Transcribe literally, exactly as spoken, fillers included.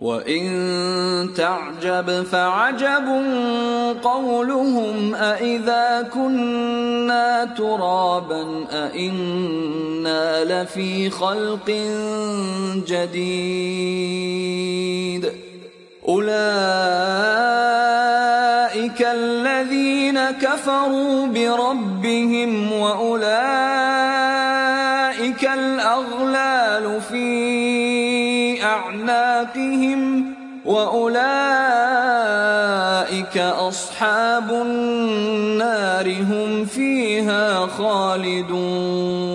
وَإِن تَعْجَبْ فَعَجَبٌ قَوْلُهُمْ أَإِذَا كُنَّا تُرَابًا أَإِنَّا لَفِي خَلْقٍ جَدِيدٍ أُولَئِكَ الَّذِينَ كَفَرُوا بِرَبِّهِمْ وَأُولَئِكَ الْأَغْلَالُ فِي أَعْنَاقِهِمْ وَأُولَئِكَ أَصْحَابُ النَّارِ هُمْ فِيهَا خَالِدُونَ